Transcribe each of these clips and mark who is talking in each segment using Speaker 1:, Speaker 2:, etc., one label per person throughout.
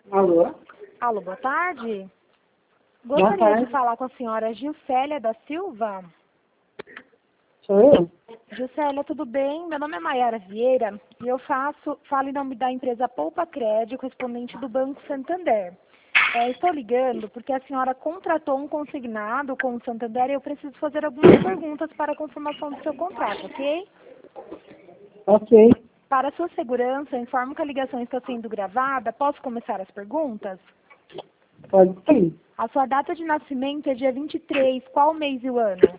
Speaker 1: Alô?
Speaker 2: Alô, boa tarde.
Speaker 1: Boa
Speaker 2: Gostaria
Speaker 1: tarde.
Speaker 2: de falar com a senhora Gilcélia da Silva.
Speaker 1: Sou eu?
Speaker 2: Gilcélia, tudo bem? Meu nome é Maiara Vieira e eu falo em nome da empresa Poupa Crédito, correspondente do Banco Santander. Estou ligando porque a senhora contratou um consignado com o Santander e eu preciso fazer algumas perguntas para a confirmação do seu contrato, ok?
Speaker 1: Ok.
Speaker 2: Para sua segurança, informo que a ligação está sendo gravada. Posso começar as perguntas?
Speaker 1: Pode sim.
Speaker 2: A sua data de nascimento é dia 23. Qual mês e o ano?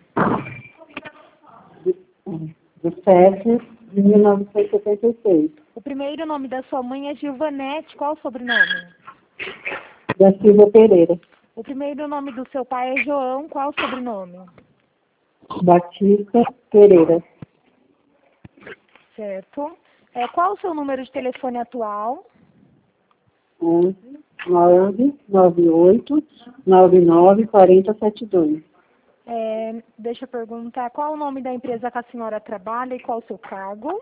Speaker 1: Do 7 de 1976.
Speaker 2: O primeiro nome da sua mãe é Gilvanete. Qual o sobrenome?
Speaker 1: Da Silva Pereira.
Speaker 2: O primeiro nome do seu pai é João. Qual o sobrenome?
Speaker 1: Batista Pereira.
Speaker 2: Certo. Qual o seu número de telefone atual?
Speaker 1: 11 9 98 99 40 72.
Speaker 2: Deixa eu perguntar. Qual o nome da empresa que a senhora trabalha e qual o seu cargo?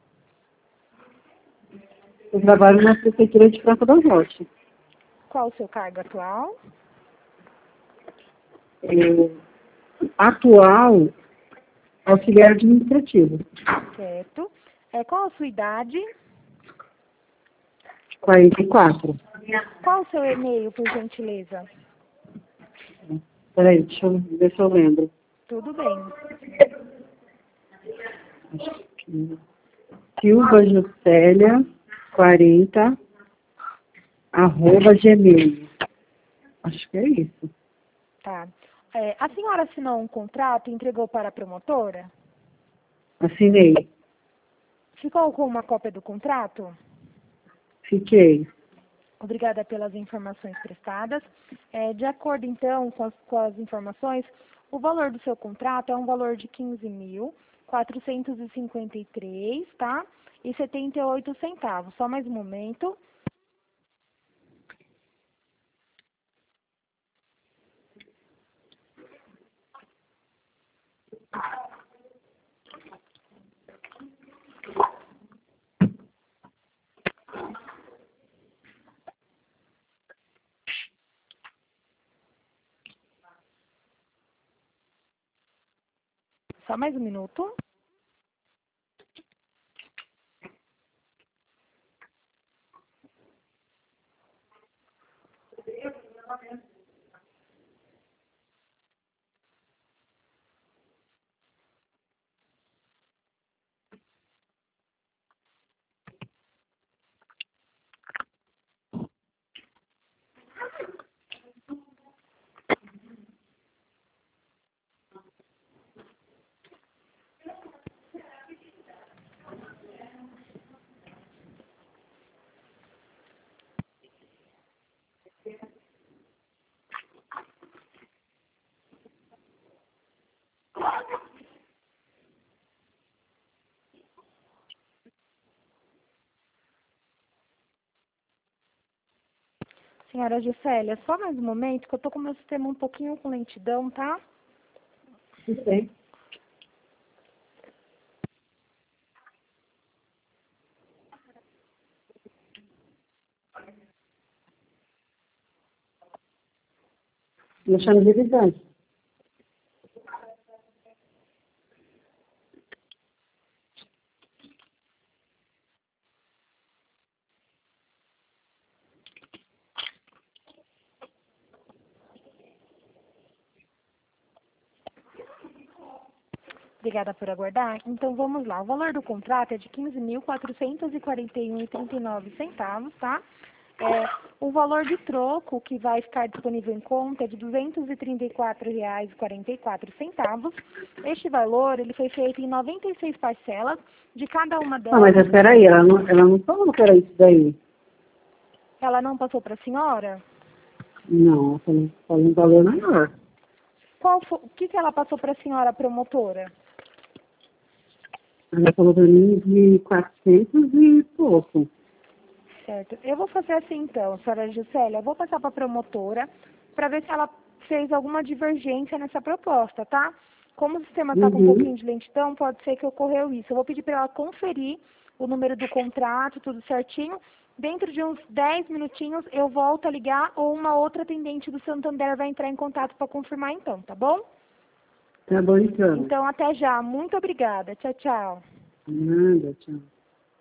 Speaker 1: Eu trabalho na Prefeitura de Franca da Rocha.
Speaker 2: Qual o seu cargo atual?
Speaker 1: Atual auxiliar administrativo.
Speaker 2: Certo. Qual a sua idade?
Speaker 1: 44.
Speaker 2: Qual o seu e-mail, por gentileza?
Speaker 1: Peraí, deixa eu ver se eu lembro.
Speaker 2: Tudo bem.
Speaker 1: Acho que Silva Juscelia 40 @gmail. Acho que é isso.
Speaker 2: Tá. A senhora assinou um contrato e entregou para a promotora?
Speaker 1: Assinei.
Speaker 2: Ficou com uma cópia do contrato?
Speaker 1: Fiquei.
Speaker 2: Obrigada pelas informações prestadas. De acordo, então, com as informações, o valor do seu contrato é um valor de 15.453, tá? E 78 centavos. Só mais um momento. Só mais um minuto. Senhora Gisélia, só mais um momento que eu tô com o meu sistema um pouquinho com lentidão, tá?
Speaker 1: Tudo bem. Deixando de visão.
Speaker 2: Obrigada por aguardar. Então, vamos lá. O valor do contrato é de 15.441,39 centavos, tá? O valor de troco que vai ficar disponível em conta é de R$ 234,44. Este valor, ele foi feito em 96 parcelas, de cada uma
Speaker 1: Ah,
Speaker 2: delas.
Speaker 1: mas espera aí, ela não falou que era isso daí.
Speaker 2: Ela não passou para a senhora?
Speaker 1: Não, falou um valor maior.
Speaker 2: O que ela passou para a senhora, promotora?
Speaker 1: Ela falou pra mim de 400 e pouco.
Speaker 2: Certo. Eu vou fazer assim então, senhora Gisélia, eu vou passar para a promotora para ver se ela fez alguma divergência nessa proposta, tá? Como o sistema está com um
Speaker 1: Uhum.
Speaker 2: pouquinho de lentidão, pode ser que ocorreu isso. Eu vou pedir para ela conferir o número do contrato, tudo certinho. Dentro de uns 10 minutinhos eu volto a ligar ou uma outra atendente do Santander vai entrar em contato para confirmar então, tá bom?
Speaker 1: Tá bom, então.
Speaker 2: Então até já. Muito obrigada. Tchau, tchau.
Speaker 1: Nada, tchau.